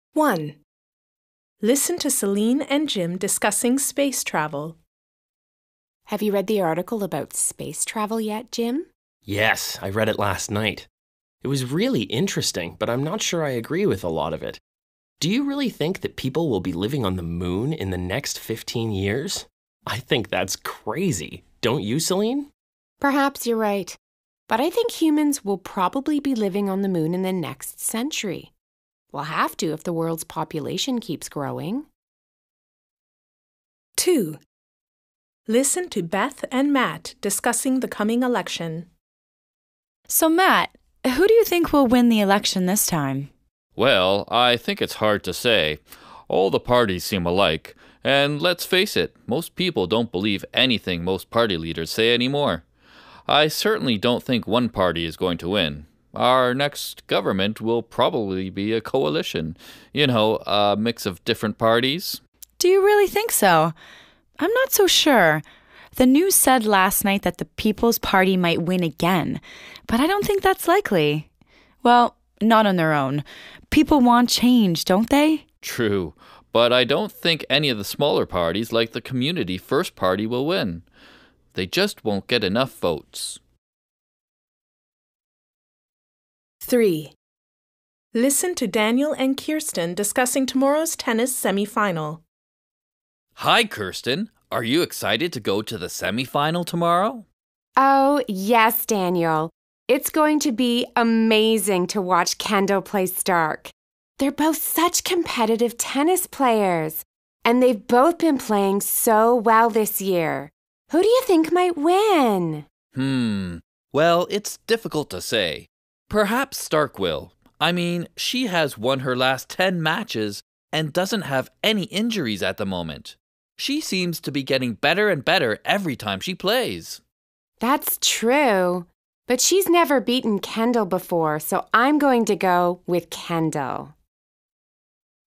1. Listen to Celine and Jim discussing space travel. Have you read the article about space travel yet, Jim? Yes, I read it last night. It was really interesting, but I'm not sure I agree with a lot of it. Do you really think that people will be living on the moon in the next 15 years? I think that's crazy. Don't you, Celine? Perhaps you're right. But I think humans will probably be living on the moon in the next century. We'll have to if the world's population keeps growing. 2. Listen to Beth and Matt discussing the coming election. So, Matt, who do you think will win the election this time? Well, I think it's hard to say. All the parties seem alike. And let's face it, most people don't believe anything most party leaders say anymore. I certainly don't think one party is going to win. Our next government will probably be a coalition. A mix of different parties. Do you really think so? I'm not so sure. The news said last night that the People's Party might win again, but I don't think that's likely. Well, not on their own. People want change, don't they? True, but I don't think any of the smaller parties like the Community First Party will win. They just won't get enough votes. 3. Listen to Daniel and Kirsten discussing tomorrow's tennis semifinal. Hi, Kirsten. Are you excited to go to the semifinal tomorrow? Oh, yes, Daniel. It's going to be amazing to watch Kendall play Stark. They're both such competitive tennis players, and they've both been playing so well this year. Who do you think might win? Well, it's difficult to say. Perhaps Stark will. I mean, she has won her last 10 matches and doesn't have any injuries at the moment. She seems to be getting better and better every time she plays. That's true. But she's never beaten Kendall before, so I'm going to go with Kendall.